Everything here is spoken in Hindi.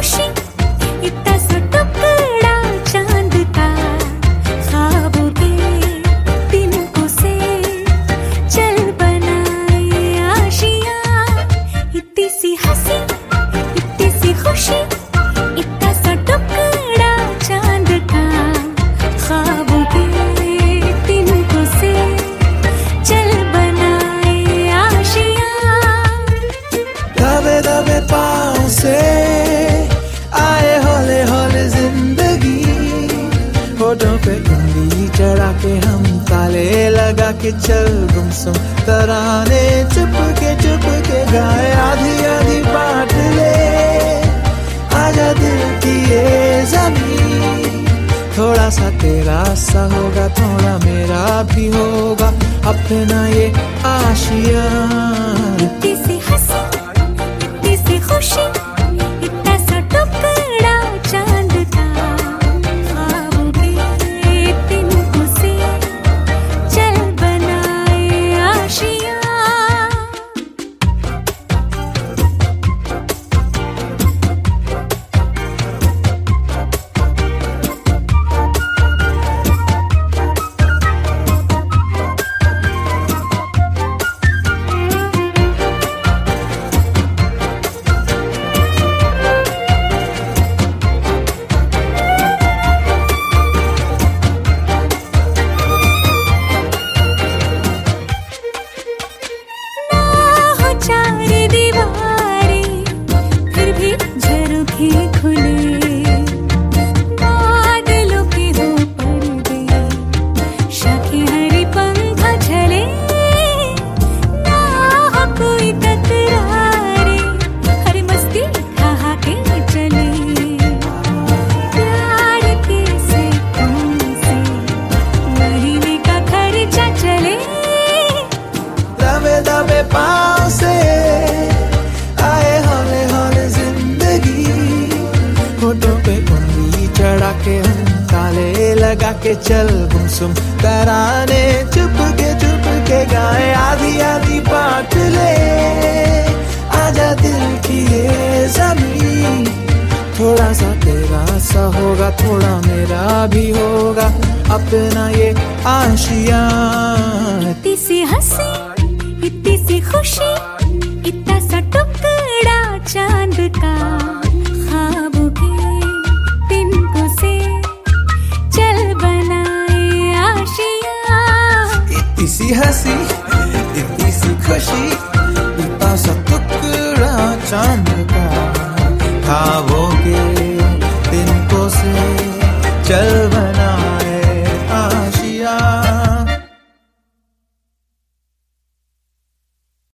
खुशी, इतना सा टुकड़ा चांद का, ख्वाबों के तिनकों से चल बनाए आशियां। इतनी सी हंसी, इतनी सी खुशी, इतना सा टुकड़ा चांद का, ख्वाबों के तिनकों से चल बनाए आशियां। दबे दबे पाँव से आए हौले हौले जिंदगी, होठों पे उंगली चढ़ा के हम ताले लगा के चल गुमसुम तराने चुप के गाए। आधी आधी बांट ले आजा दिल की ये ज़मीन, थोड़ा सा तेरा सा होगा, थोड़ा मेरा भी होगा अपना ये आशियां। इतनी सी हंसी, इतनी सी खुशी, इतना सा टुकड़ा चांद का, ख्वाबों के तिनकों से चल बनाए आशियां। चार दीवारें फिर भी झरोखे खुले, बादलों के हो पर्दे, शाखे हरी पंखा झले, ना हो कोई तकरारे, हर मस्ती कहा के चले। प्यार के से कौन से महीने का खर्चा चले। दबे दबे पाँव से आए हौले हौले जिंदगी, होठों पे उंगली चढ़ा के हम ताले लगा के चल गुमसुम तराने चुप के गाए। आधी आधी बांट ले आजा दिल की ये ज़मीन, थोड़ा सा तेरा सा होगा, थोड़ा मेरा भी होगा अपना ये आशियां। इतनी सी हंसी, इतनी सी खुशी, इतना सा टुकड़ा चांद का, ख्वाबों के तिनकों से चल बनाए आशियां। इतनी सी हंसी, इतनी सी खुशी, इतना सा टुकड़ा चांद